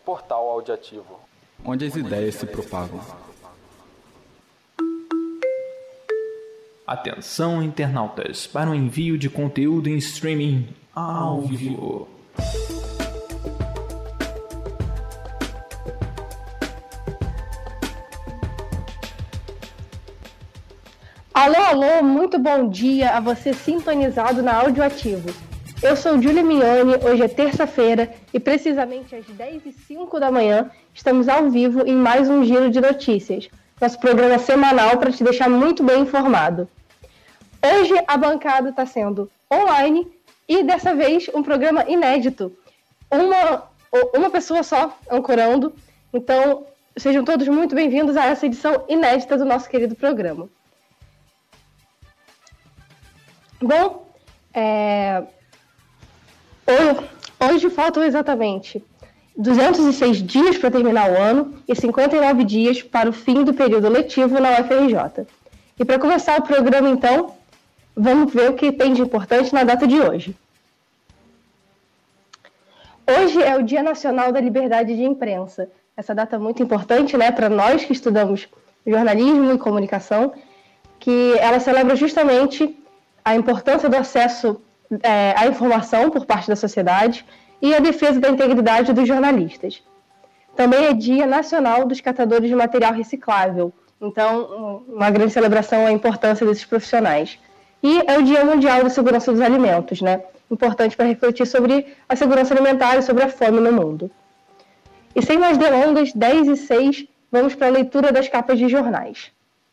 Portal Audiativo, onde as ideias se propagam. Atenção, internautas, para o envio de conteúdo em streaming ao vivo. Alô, muito bom dia a você sintonizado na Audioativo. Eu sou Júlia Mignoni, hoje é terça-feira e precisamente às 10h05 da manhã estamos ao vivo em mais um Giro de Notícias, nosso programa semanal para te deixar muito bem informado. Hoje a bancada está sendo online e dessa vez um programa inédito. Uma pessoa só ancorando, então sejam todos muito bem-vindos a essa edição inédita do nosso querido programa. Bom, hoje faltam exatamente 206 dias para terminar o ano e 59 dias para o fim do período letivo na UFRJ. E para começar o programa, então, vamos ver o que tem de importante na data de hoje. Hoje é o Dia Nacional da Liberdade de Imprensa. Essa data é muito importante, né, para nós que estudamos jornalismo e comunicação, que ela celebra justamente a importância do acesso à informação por parte da sociedade e a defesa da integridade dos jornalistas. Também é Dia Nacional dos Catadores de Material Reciclável, então uma grande celebração à importância desses profissionais. E é o Dia Mundial da Segurança dos Alimentos, né? Importante para refletir sobre a segurança alimentar e sobre a fome no mundo. E sem mais delongas, 10h06, vamos para a leitura das capas de jornais.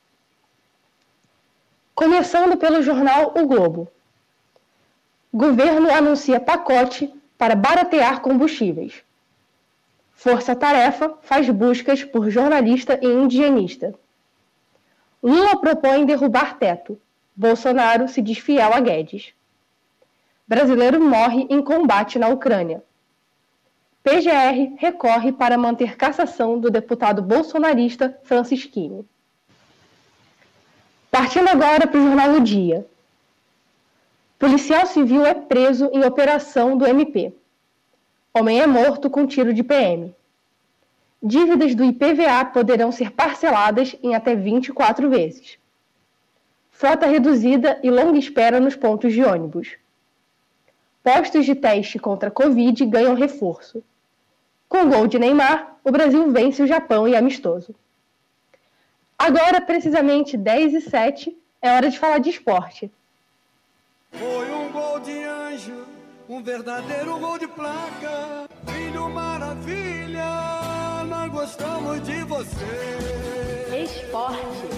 Começando pelo jornal O Globo. Governo anuncia pacote para baratear combustíveis. Força-tarefa faz buscas por jornalista e indigenista. Lula propõe derrubar teto. Bolsonaro se diz fiel a Guedes. Brasileiro morre em combate na Ucrânia. PGR recorre para manter cassação do deputado bolsonarista Francisquinho. Partindo agora para o jornal O Dia. Policial civil é preso em operação do MP. Homem é morto com tiro de PM. Dívidas do IPVA poderão ser parceladas em até 24 vezes. Frota reduzida e longa espera nos pontos de ônibus. Postos de teste contra Covid ganham reforço. Com gol de Neymar, o Brasil vence o Japão em amistoso. Agora, precisamente 10h07, é hora de falar de esporte. Foi um gol de anjo, um verdadeiro gol de placa. Filho maravilha, nós gostamos de você. Esporte.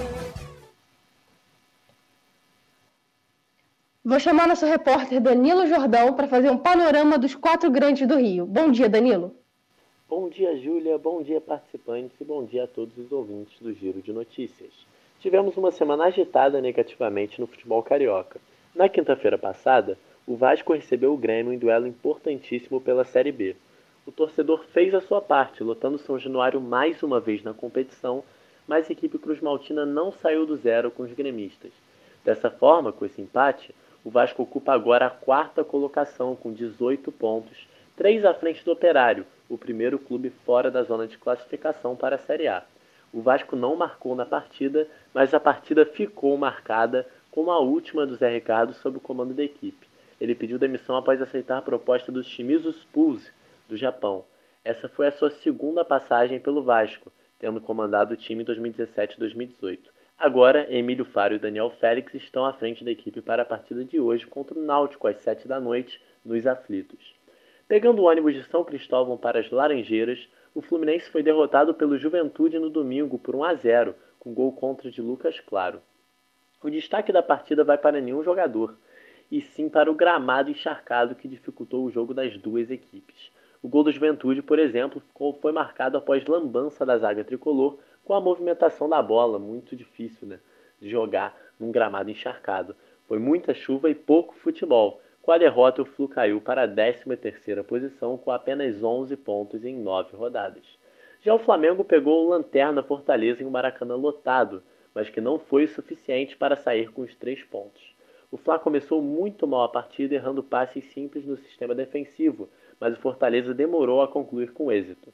Vou chamar nosso repórter Danilo Jordão para fazer um panorama dos 4 grandes do Rio. Bom dia, Danilo. Bom dia, Júlia. Bom dia, participantes. E bom dia a todos os ouvintes do Giro de Notícias. Tivemos uma semana agitada negativamente no futebol carioca. Na quinta-feira passada, o Vasco recebeu o Grêmio em duelo importantíssimo pela Série B. O torcedor fez a sua parte, lotando São Januário mais uma vez na competição, mas a equipe cruzmaltina não saiu do zero com os gremistas. Dessa forma, com esse empate, o Vasco ocupa agora a 4ª colocação com 18 pontos, 3 à frente do Operário, o primeiro clube fora da zona de classificação para a Série A. O Vasco não marcou na partida, mas a partida ficou marcada como a última do Zé Ricardo sob o comando da equipe. Ele pediu demissão após aceitar a proposta do Shimizu Pulse, do Japão. Essa foi a sua segunda passagem pelo Vasco, tendo comandado o time em 2017 e 2018. Agora, Emílio Faro e Daniel Félix estão à frente da equipe para a partida de hoje contra o Náutico às 7 da noite, nos Aflitos. Pegando o ônibus de São Cristóvão para as Laranjeiras, o Fluminense foi derrotado pelo Juventude no domingo por 1-0, com gol contra de Lucas Claro. O destaque da partida vai para nenhum jogador, e sim para o gramado encharcado que dificultou o jogo das duas equipes. O gol do Juventude, por exemplo, foi marcado após lambança da zaga tricolor com a movimentação da bola, muito difícil, de jogar num gramado encharcado. Foi muita chuva e pouco futebol. Com a derrota, o Flu caiu para a 13ª posição com apenas 11 pontos em 9 rodadas. Já o Flamengo pegou o Lanterna Fortaleza em um Maracanã lotado, mas que não foi o suficiente para sair com os 3 pontos. O Fla começou muito mal a partida, errando passes simples no sistema defensivo, mas o Fortaleza demorou a concluir com êxito.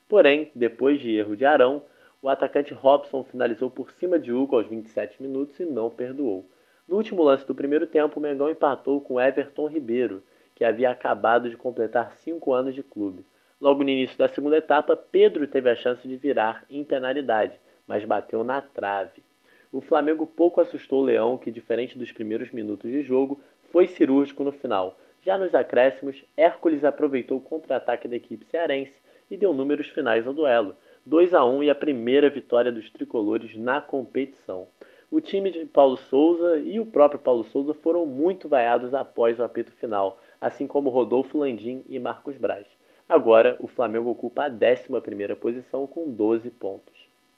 Porém, depois de erro de Arão, o atacante Robson finalizou por cima de Hugo aos 27 minutos e não perdoou. No último lance do primeiro tempo, o Mengão empatou com Everton Ribeiro, que havia acabado de completar 5 anos de clube. Logo no início da segunda etapa, Pedro teve a chance de virar em penalidade, mas bateu na trave. O Flamengo pouco assustou o Leão, que, diferente dos primeiros minutos de jogo, foi cirúrgico no final. Já nos acréscimos, Hércules aproveitou o contra-ataque da equipe cearense e deu números finais ao duelo. 2-1 e a primeira vitória dos tricolores na competição. O time de Paulo Souza e o próprio Paulo Souza foram muito vaiados após o apito final, assim como Rodolfo Landim e Marcos Braz. Agora, o Flamengo ocupa a 11ª posição com 12 pontos.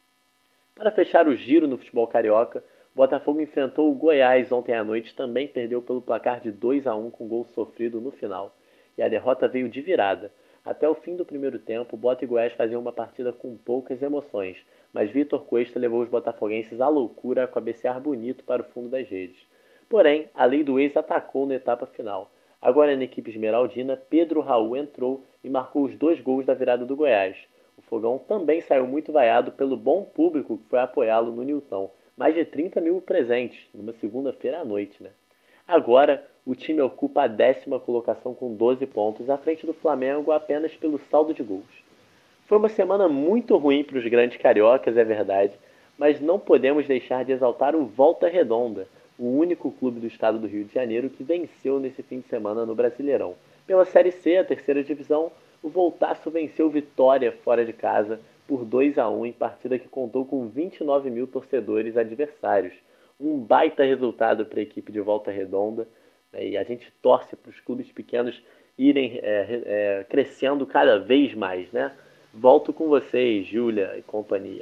Para fechar o giro no futebol carioca, o Botafogo enfrentou o Goiás ontem à noite e também perdeu pelo placar de 2-1 com gol sofrido no final. E a derrota veio de virada. Até o fim do primeiro tempo, Bota e Goiás faziam uma partida com poucas emoções, mas Vitor Cuesta levou os botafoguenses à loucura a cabecear bonito para o fundo das redes. Porém, a lei do ex atacou na etapa final. Agora na equipe esmeraldina, Pedro Raul entrou e marcou os 2 gols da virada do Goiás. O Fogão também saiu muito vaiado pelo bom público que foi apoiá-lo no Nilton. Mais de 30 mil presentes, numa segunda-feira à noite, né? Agora, o time ocupa a 10ª colocação com 12 pontos, à frente do Flamengo apenas pelo saldo de gols. Foi uma semana muito ruim para os grandes cariocas, é verdade, mas não podemos deixar de exaltar o Volta Redonda, o único clube do estado do Rio de Janeiro que venceu nesse fim de semana no Brasileirão. Pela Série C, a 3ª divisão, o Voltaço venceu Vitória fora de casa por 2-1 em partida que contou com 29 mil torcedores adversários. Um baita resultado para a equipe de Volta Redonda, né? E a gente torce para os clubes pequenos irem crescendo cada vez mais, né? Volto com vocês, Júlia e companhia.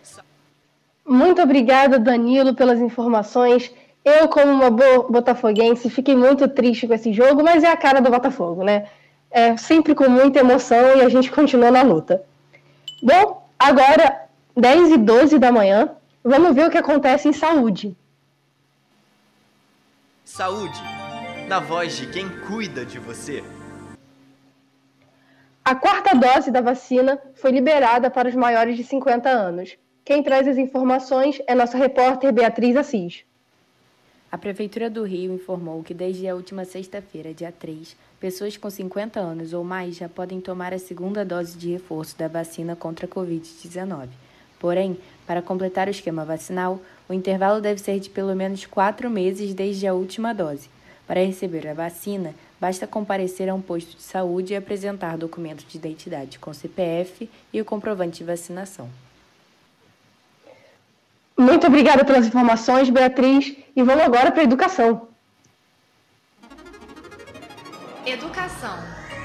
Muito obrigada, Danilo, pelas informações. Eu, como uma botafoguense, fiquei muito triste com esse jogo, mas é a cara do Botafogo, né? É sempre com muita emoção e a gente continua na luta. Bom, agora, 10h12 da manhã, vamos ver o que acontece em saúde. Saúde, na voz de quem cuida de você. A 4ª dose da vacina foi liberada para os maiores de 50 anos. Quem traz as informações é nossa repórter Beatriz Assis. A Prefeitura do Rio informou que desde a última sexta-feira, dia 3, pessoas com 50 anos ou mais já podem tomar a 2ª dose de reforço da vacina contra a Covid-19. Porém, para completar o esquema vacinal, o intervalo deve ser de pelo menos 4 meses desde a última dose. Para receber a vacina, basta comparecer a um posto de saúde e apresentar documento de identidade com CPF e o comprovante de vacinação. Muito obrigada pelas informações, Beatriz. E vamos agora para a educação. Educação.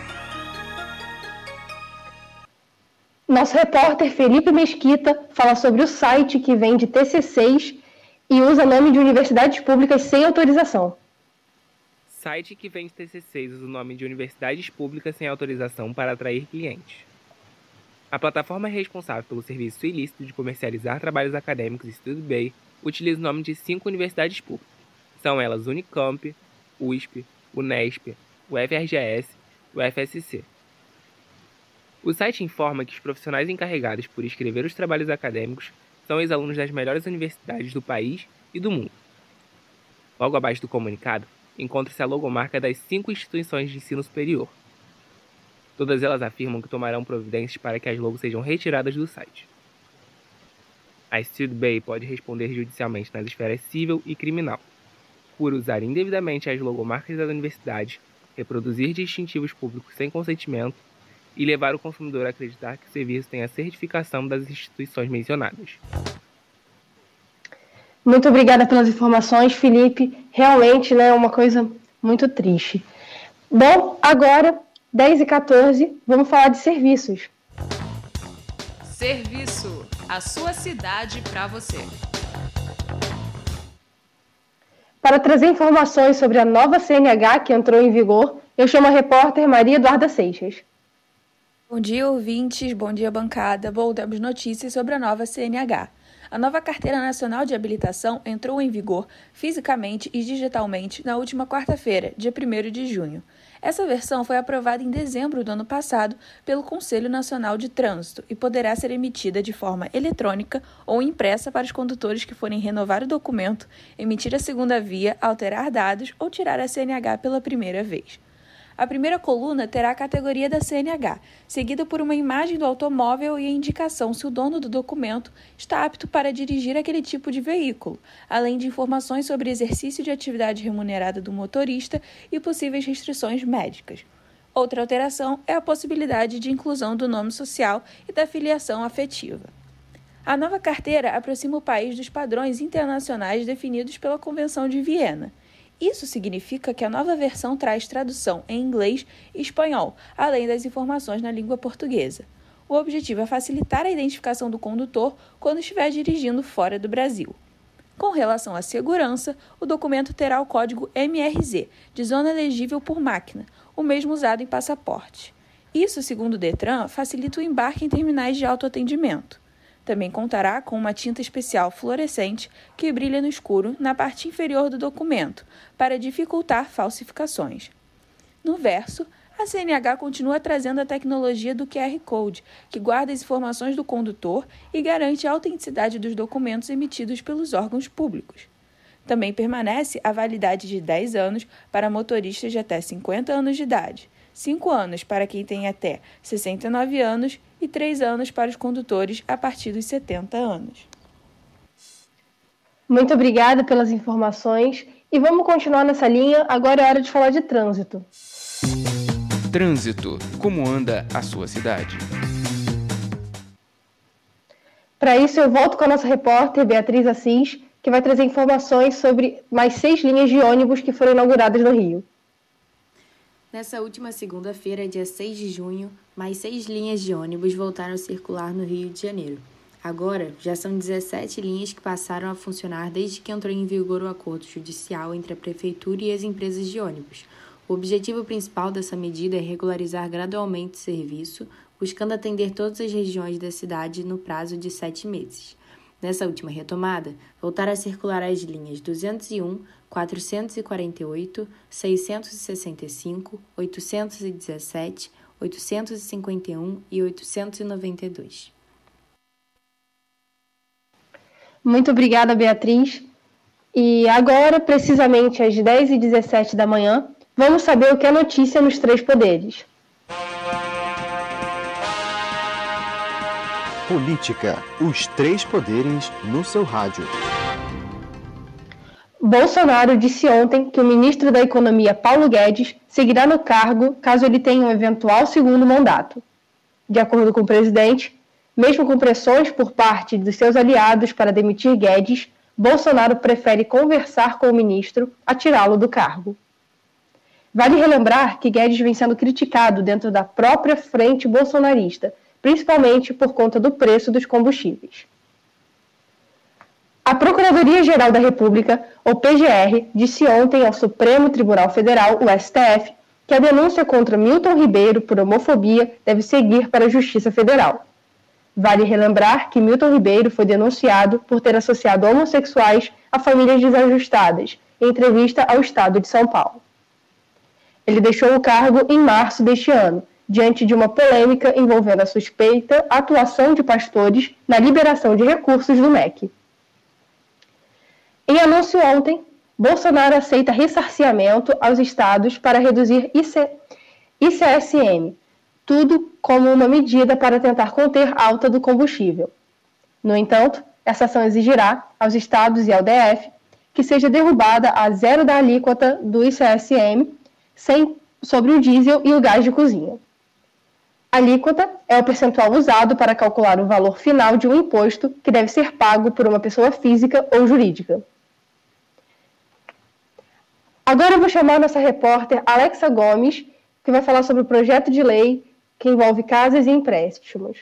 Nosso repórter Felipe Mesquita fala sobre o site que vende TCCs e usa nome de universidades públicas sem autorização. Site que vende TCCs usa o nome de universidades públicas sem autorização para atrair clientes. A plataforma responsável pelo serviço ilícito de comercializar trabalhos acadêmicos StudyBay utiliza o nome de 5 universidades públicas. São elas Unicamp, USP, Unesp, UFRGS e UFSC. O site informa que os profissionais encarregados por escrever os trabalhos acadêmicos são ex-alunos das melhores universidades do país e do mundo. Logo abaixo do comunicado, encontra-se a logomarca das 5 instituições de ensino superior. Todas elas afirmam que tomarão providências para que as logos sejam retiradas do site. A StudyBay pode responder judicialmente nas esferas civil e criminal, por usar indevidamente as logomarcas das universidades, reproduzir distintivos públicos sem consentimento e levar o consumidor a acreditar que o serviço tem a certificação das instituições mencionadas. Muito obrigada pelas informações, Felipe. Realmente, né, é uma coisa muito triste. Bom, agora, 10h14, vamos falar de serviços. Serviço. A sua cidade para você. Para trazer informações sobre a nova CNH que entrou em vigor, eu chamo a repórter Maria Eduarda Seixas. Bom dia, ouvintes. Bom dia, bancada. Bom, temos notícias sobre a nova CNH. A nova Carteira Nacional de Habilitação entrou em vigor fisicamente e digitalmente na última quarta-feira, dia 1º de junho. Essa versão foi aprovada em dezembro do ano passado pelo Conselho Nacional de Trânsito e poderá ser emitida de forma eletrônica ou impressa para os condutores que forem renovar o documento, emitir a segunda via, alterar dados ou tirar a CNH pela primeira vez. A primeira coluna terá a categoria da CNH, seguida por uma imagem do automóvel e a indicação se o dono do documento está apto para dirigir aquele tipo de veículo, além de informações sobre exercício de atividade remunerada do motorista e possíveis restrições médicas. Outra alteração é a possibilidade de inclusão do nome social e da filiação afetiva. A nova carteira aproxima o país dos padrões internacionais definidos pela Convenção de Viena. Isso significa que a nova versão traz tradução em inglês e espanhol, além das informações na língua portuguesa. O objetivo é facilitar a identificação do condutor quando estiver dirigindo fora do Brasil. Com relação à segurança, o documento terá o código MRZ, de Zona Elegível por Máquina, o mesmo usado em passaporte. Isso, segundo o Detran, facilita o embarque em terminais de autoatendimento. Também contará com uma tinta especial fluorescente que brilha no escuro na parte inferior do documento, para dificultar falsificações. No verso, a CNH continua trazendo a tecnologia do QR Code, que guarda as informações do condutor e garante a autenticidade dos documentos emitidos pelos órgãos públicos. Também permanece a validade de 10 anos para motoristas de até 50 anos de idade, 5 anos para quem tem até 69 anos e 3 anos para os condutores a partir dos 70 anos. Muito obrigada pelas informações e vamos continuar nessa linha. Agora é hora de falar de trânsito. Trânsito. Como anda a sua cidade? Para isso, eu volto com a nossa repórter Beatriz Assis, que vai trazer informações sobre mais 6 linhas de ônibus que foram inauguradas no Rio. Nessa última segunda-feira, dia 6 de junho, mais 6 linhas de ônibus voltaram a circular no Rio de Janeiro. Agora, já são 17 linhas que passaram a funcionar desde que entrou em vigor o acordo judicial entre a Prefeitura e as empresas de ônibus. O objetivo principal dessa medida é regularizar gradualmente o serviço, buscando atender todas as regiões da cidade no prazo de 7 meses. Nessa última retomada, voltaram a circular as linhas 201, 448, 665, 817, 851 e 892. Muito obrigada, Beatriz. E agora, precisamente às 10h17 da manhã, vamos saber o que é notícia nos 3 poderes. Política, os 3 poderes no seu rádio. Bolsonaro disse ontem que o ministro da Economia, Paulo Guedes, seguirá no cargo caso ele tenha um eventual segundo mandato. De acordo com o presidente, mesmo com pressões por parte dos seus aliados para demitir Guedes, Bolsonaro prefere conversar com o ministro a tirá-lo do cargo. Vale relembrar que Guedes vem sendo criticado dentro da própria frente bolsonarista, principalmente por conta do preço dos combustíveis. A Procuradoria-Geral da República, ou PGR, disse ontem ao Supremo Tribunal Federal, o STF, que a denúncia contra Milton Ribeiro por homofobia deve seguir para a Justiça Federal. Vale relembrar que Milton Ribeiro foi denunciado por ter associado homossexuais a famílias desajustadas, em entrevista ao Estado de São Paulo. Ele deixou o cargo em março deste ano, diante de uma polêmica envolvendo a suspeita atuação de pastores na liberação de recursos do MEC. Em anúncio ontem, Bolsonaro aceita ressarcimento aos estados para reduzir ICSM, tudo como uma medida para tentar conter a alta do combustível. No entanto, essa ação exigirá aos estados e ao DF que seja derrubada a 0 da alíquota do ICSM sobre o diesel e o gás de cozinha. A alíquota é o percentual usado para calcular o valor final de um imposto que deve ser pago por uma pessoa física ou jurídica. Agora eu vou chamar a nossa repórter Alexa Gomes, que vai falar sobre o projeto de lei que envolve casas e empréstimos.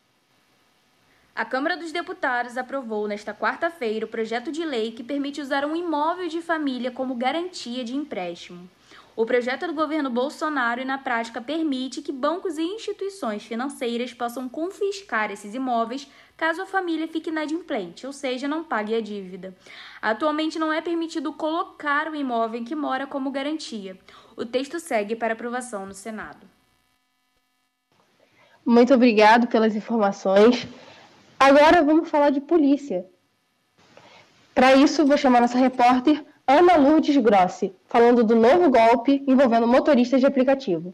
A Câmara dos Deputados aprovou nesta quarta-feira o projeto de lei que permite usar um imóvel de família como garantia de empréstimo. O projeto é do governo Bolsonaro e, na prática, permite que bancos e instituições financeiras possam confiscar esses imóveis caso a família fique inadimplente, ou seja, não pague a dívida. Atualmente não é permitido colocar o imóvel em que mora como garantia. O texto segue para aprovação no Senado. Muito obrigado pelas informações. Agora vamos falar de polícia. Para isso, vou chamar nossa repórter Ana Lourdes Grossi, falando do novo golpe envolvendo motoristas de aplicativo.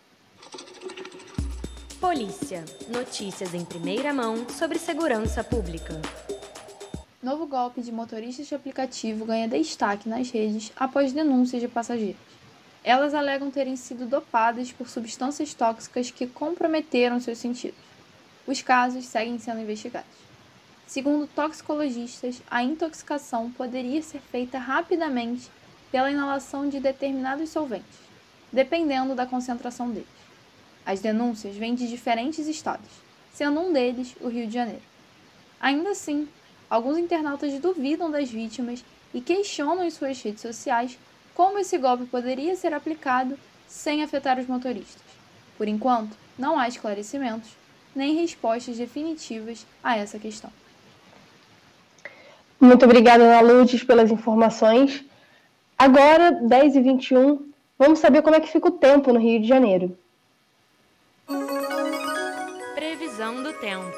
Polícia. Notícias em primeira mão sobre segurança pública. Novo golpe de motoristas de aplicativo ganha destaque nas redes após denúncias de passageiros. Elas alegam terem sido dopadas por substâncias tóxicas que comprometeram seus sentidos. Os casos seguem sendo investigados. Segundo toxicologistas, a intoxicação poderia ser feita rapidamente pela inalação de determinados solventes, dependendo da concentração deles. As denúncias vêm de diferentes estados, sendo um deles o Rio de Janeiro. Ainda assim, alguns internautas duvidam das vítimas e questionam em suas redes sociais como esse golpe poderia ser aplicado sem afetar os motoristas. Por enquanto, não há esclarecimentos nem respostas definitivas a essa questão. Muito obrigada, Ana Lourdes, pelas informações. Agora, 10h21, vamos saber como é que fica o tempo no Rio de Janeiro. Previsão do tempo.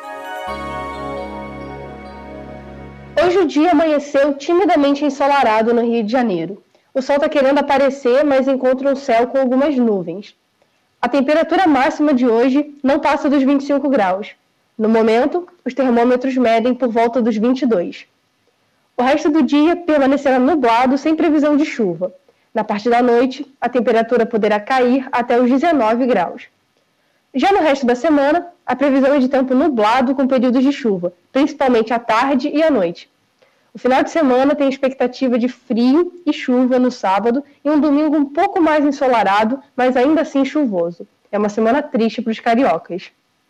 Hoje o dia amanheceu timidamente ensolarado no Rio de Janeiro. O sol está querendo aparecer, mas encontra um céu com algumas nuvens. A temperatura máxima de hoje não passa dos 25 graus. No momento, os termômetros medem por volta dos 22. O resto do dia permanecerá nublado, sem previsão de chuva. Na parte da noite, a temperatura poderá cair até os 19 graus. Já no resto da semana, a previsão é de tempo nublado com períodos de chuva, principalmente à tarde e à noite. O final de semana tem expectativa de frio e chuva no sábado e um domingo um pouco mais ensolarado, mas ainda assim chuvoso. É uma semana triste para os cariocas.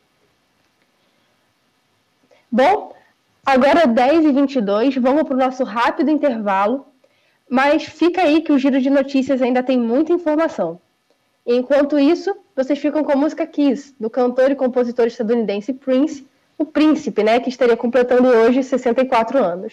Bom, agora 10h22, vamos para o nosso rápido intervalo, mas fica aí que o Giro de Notícias ainda tem muita informação. Enquanto isso, vocês ficam com a música Kiss, do cantor e compositor estadunidense Prince, o Príncipe, que estaria completando hoje 64 anos.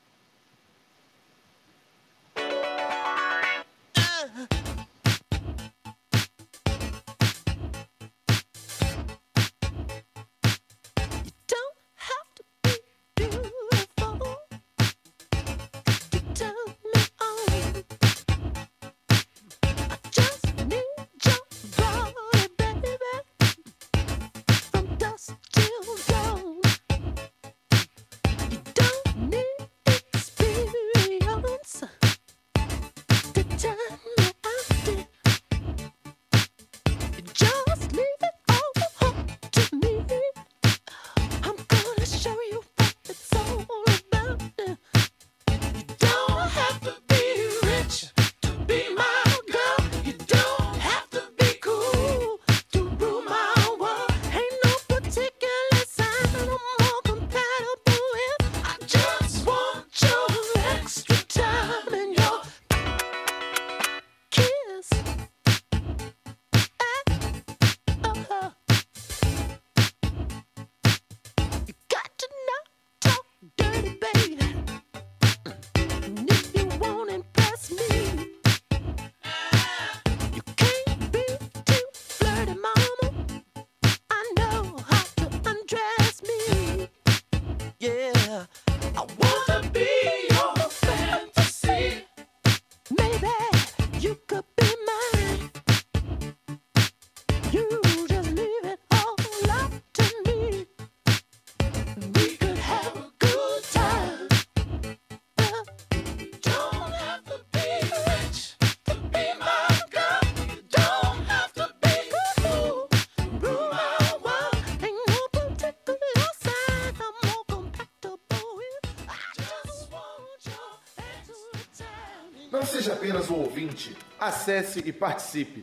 Não seja apenas um ouvinte, acesse e participe.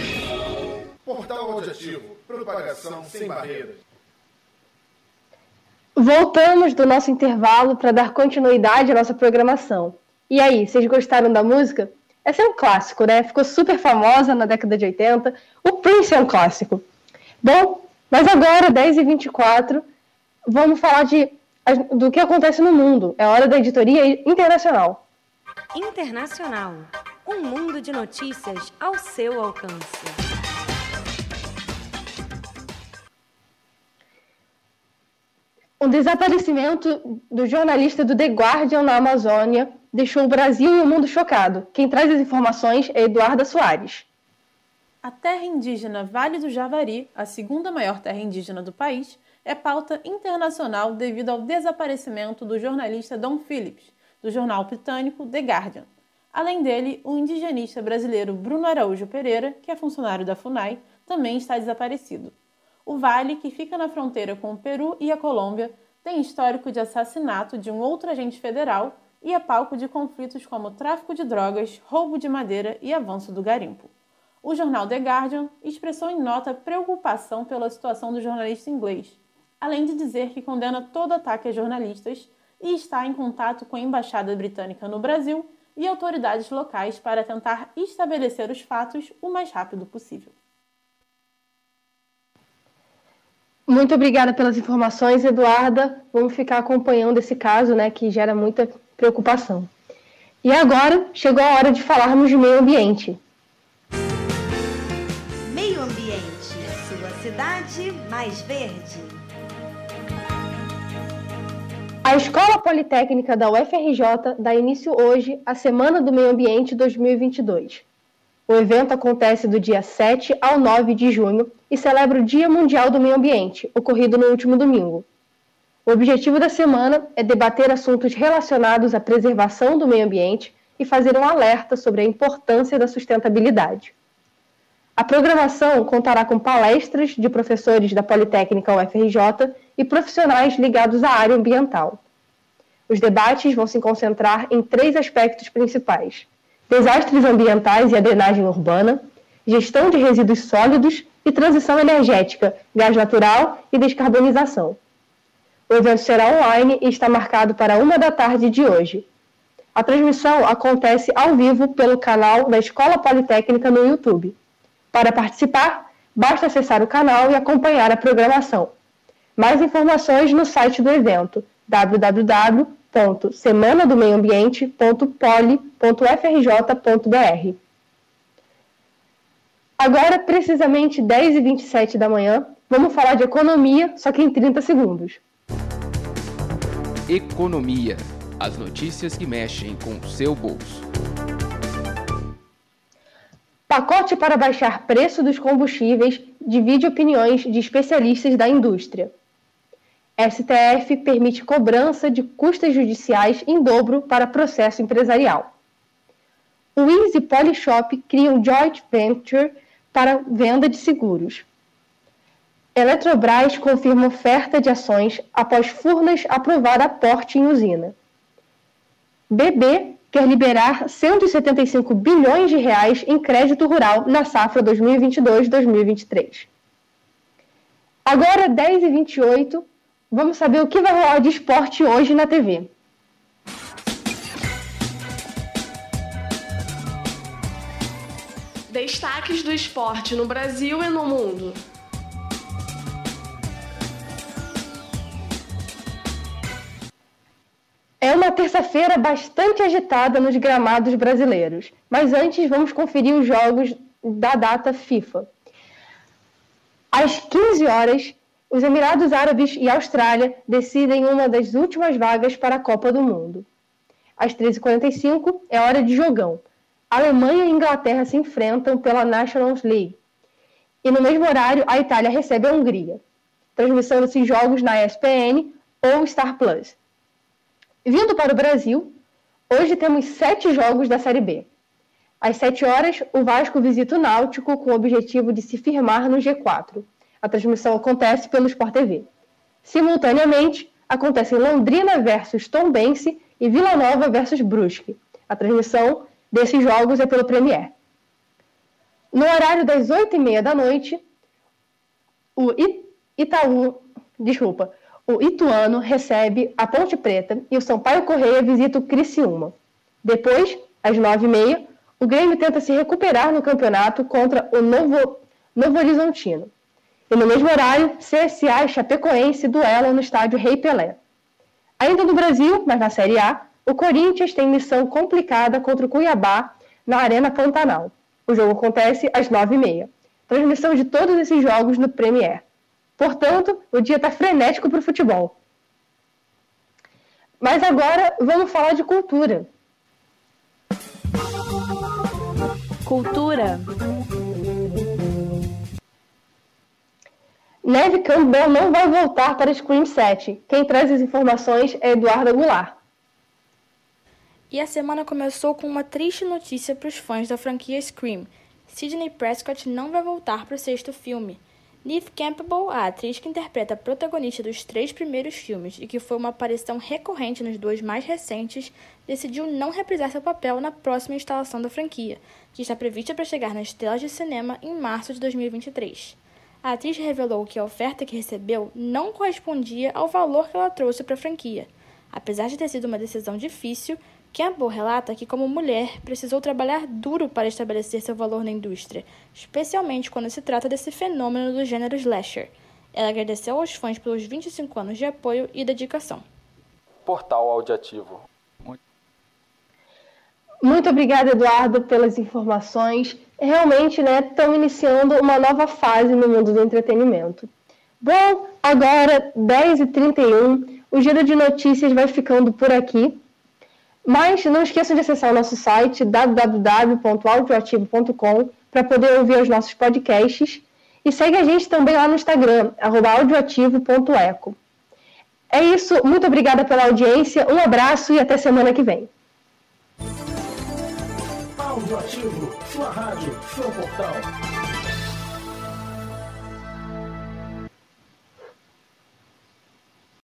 Portal Audiativo, propagação sem barreiras. Voltamos do nosso intervalo para dar continuidade à nossa programação. E aí, vocês gostaram da música? Essa é um clássico, né? Ficou super famosa na década de 80. O Prince é um clássico. Bom, mas agora, 10h24, vamos falar do que acontece no mundo. É hora da editoria internacional. Internacional. Um mundo de notícias ao seu alcance. O desaparecimento do jornalista do The Guardian na Amazônia deixou o Brasil e o mundo chocado. Quem traz as informações é Eduarda Soares. A terra indígena Vale do Javari, a segunda maior terra indígena do país, é pauta internacional devido ao desaparecimento do jornalista Dom Phillips, do jornal britânico The Guardian. Além dele, o indigenista brasileiro Bruno Araújo Pereira, que é funcionário da FUNAI, também está desaparecido. O vale, que fica na fronteira com o Peru e a Colômbia, tem histórico de assassinato de um outro agente federal e é palco de conflitos como tráfico de drogas, roubo de madeira e avanço do garimpo. O jornal The Guardian expressou em nota preocupação pela situação do jornalista inglês, além de dizer que condena todo ataque a jornalistas e está em contato com a Embaixada Britânica no Brasil e autoridades locais para tentar estabelecer os fatos o mais rápido possível. Muito obrigada pelas informações, Eduarda. Vamos ficar acompanhando esse caso, né, que gera muita preocupação. E agora chegou a hora de falarmos de meio ambiente. Meio ambiente, sua cidade mais verde. A Escola Politécnica da UFRJ dá início hoje à Semana do Meio Ambiente 2022. O evento acontece do dia 7 ao 9 de junho e celebra o Dia Mundial do Meio Ambiente, ocorrido no último domingo. O objetivo da semana é debater assuntos relacionados à preservação do meio ambiente e fazer um alerta sobre a importância da sustentabilidade. A programação contará com palestras de professores da Politécnica UFRJ e profissionais ligados à área ambiental. Os debates vão se concentrar em 3 aspectos principais: desastres ambientais e a drenagem urbana, gestão de resíduos sólidos e transição energética, gás natural e descarbonização. O evento será online e está marcado para 13h de hoje. A transmissão acontece ao vivo pelo canal da Escola Politécnica no YouTube. Para participar, basta acessar o canal e acompanhar a programação. Mais informações no site do evento, www.semanadomeioambiente.poli.ufrj.br. Agora, precisamente 10h27 da manhã, vamos falar de economia, só que em 30 segundos. Economia. As notícias que mexem com o seu bolso. Pacote para baixar preço dos combustíveis divide opiniões de especialistas da indústria. STF permite cobrança de custas judiciais em dobro para processo empresarial. O Wiz e Polishop criam joint venture para venda de seguros. Eletrobras confirma oferta de ações após Furnas aprovar aporte em usina. BB quer liberar 175 bilhões de reais em crédito rural na safra 2022-2023. Agora, 10h28, vamos saber o que vai rolar de esporte hoje na TV. Destaques do esporte no Brasil e no mundo. É uma terça-feira bastante agitada nos gramados brasileiros, mas antes vamos conferir os jogos da data FIFA. Às 15 horas, os Emirados Árabes e a Austrália decidem uma das últimas vagas para a Copa do Mundo. Às 13h45 é hora de jogão. Alemanha e Inglaterra se enfrentam pela Nations League. E no mesmo horário, a Itália recebe a Hungria. Transmissão desses jogos na ESPN ou Star Plus. Vindo para o Brasil, hoje temos 7 jogos da Série B. Às 7 horas, o Vasco visita o Náutico com o objetivo de se firmar no G4. A transmissão acontece pelo Sport TV. Simultaneamente, acontecem Londrina versus Tombense e Vila Nova versus Brusque. A transmissão desses jogos é pelo Premier. No horário das 8h30 da noite, o Ituano recebe a Ponte Preta e o Sampaio Corrêa visita o Criciúma. Depois, às 9h30, O Grêmio tenta se recuperar no campeonato contra o Novo Horizontino. E no mesmo horário, CSA e Chapecoense duelam no estádio Rei Pelé. Ainda no Brasil, mas na Série A, o Corinthians tem missão complicada contra o Cuiabá na Arena Pantanal. O jogo acontece às 9h30. Transmissão de todos esses jogos no Premier. Portanto, o dia está frenético para o futebol. Mas agora vamos falar de cultura. Cultura. Neve Campbell não vai voltar para Scream 7. Quem traz as informações é Eduarda Goulart. E a semana começou com uma triste notícia para os fãs da franquia Scream. Sidney Prescott não vai voltar para o 6º filme. Neve Campbell, a atriz que interpreta a protagonista dos 3 primeiros filmes e que foi uma aparição recorrente nos 2 mais recentes, decidiu não reprisar seu papel na próxima instalação da franquia, que está prevista para chegar nas telas de cinema em março de 2023. A atriz revelou que a oferta que recebeu não correspondia ao valor que ela trouxe para a franquia. Apesar de ter sido uma decisão difícil, Campbell relata que, como mulher, precisou trabalhar duro para estabelecer seu valor na indústria, especialmente quando se trata desse fenômeno do gênero slasher. Ela agradeceu aos fãs pelos 25 anos de apoio e dedicação. Portal Audiativo. Muito obrigada, Eduardo, pelas informações. Realmente, estamos iniciando uma nova fase no mundo do entretenimento. Bom, agora, 10h31, o Giro de Notícias vai ficando por aqui. Mas não esqueçam de acessar o nosso site www.audioativo.com para poder ouvir os nossos podcasts. E segue a gente também lá no Instagram, @audioativo.eco. É isso, muito obrigada pela audiência, um abraço e até semana que vem. Audioativo, sua rádio, seu portal.